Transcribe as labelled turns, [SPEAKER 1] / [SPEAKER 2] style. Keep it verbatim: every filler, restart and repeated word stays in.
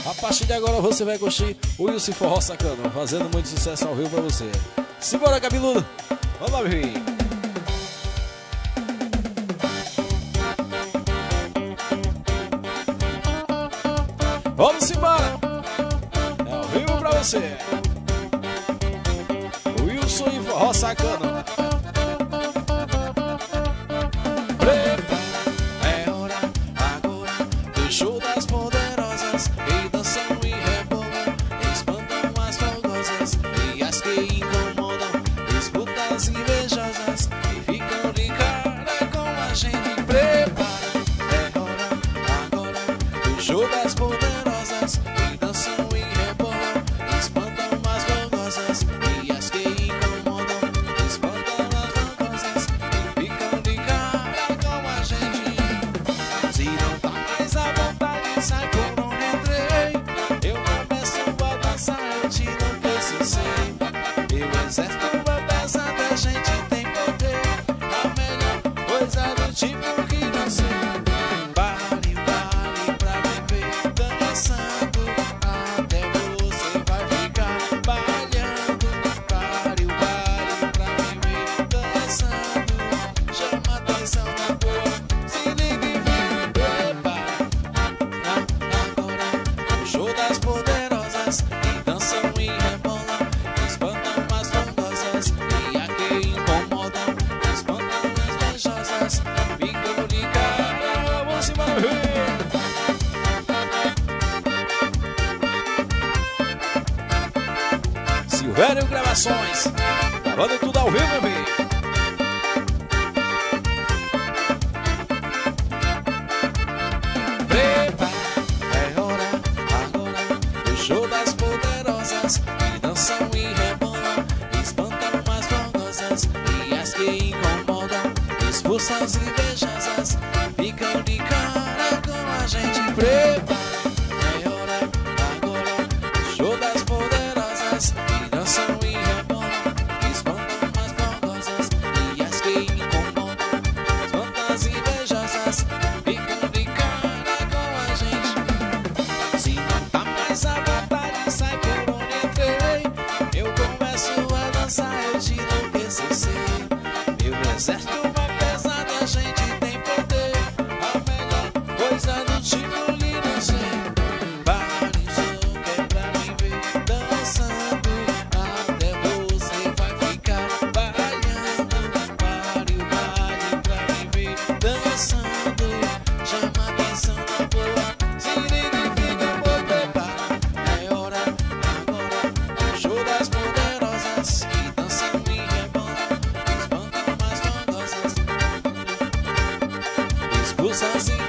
[SPEAKER 1] A partir de agora você vai curtir o Wilson Forró Sacana, fazendo muito sucesso ao Rio pra você. Simbora, cabeludo. Vamos lá, meu filho. Vamos embora. É ao vivo pra você. O Wilson e Forró Sacana.
[SPEAKER 2] É hora agora do show das poderosas. E dançam e rebolam, espantam as fogosas e as que incomodam, escutam as invejosas e ficam de cara com a gente. Prepara, é hora agora do show das poderosas. E dançam e rebolam, espantam as fogosas e as que incomodam, espantam as fogosas e ficam de cara com a gente. Se não tá mais à vontade, sai por onde entrei. Eu começo a dançar, eu te enlouqueci. Eu exército é pesado, a gente tem poder. A melhor coisa do tipo que não sei. Vale, vale pra beber, dançando até você vai ficar balhando. Vale, vale pra beber, dançando, chama atenção na boa. Se liga e vem, prepara. Agora o show das poderosas que dançam e rebolam, espantam as fondosas e a que incomodam, espantam as invejosas, ficam de cara.
[SPEAKER 1] Vamos embora, meu filho. Silvério Gravações, gravando tudo ao vivo, meu filho.
[SPEAKER 2] Prepara, é hora agora do show das poderosas que dançam e rebolam, espantam as fondosas e as que incomodam, expulsam as invejosas, ficam de cara com a gente. Prepara, é hora agora do show das poderosas que dançam e rebolam, espantam as fondosas e as que incomodam, espantam as invejosas, ficam de cara com a gente. Se não tá mais à vontade, sai por onde entrei. Eu começo a dançar, eu te enlouqueci. Meu exército é pesado, a gente tem poder. A melhor coisa do tipo lhe não sei. Vale o som que é pra me ver dançando, até você vai ficar balhando. Vale o vale pra me ver dançando, chama atenção na boa. Se liga e fica por prepara. É hora agora do show das poderosas que dançam e rebolam, espantam as fondosas, expulsam as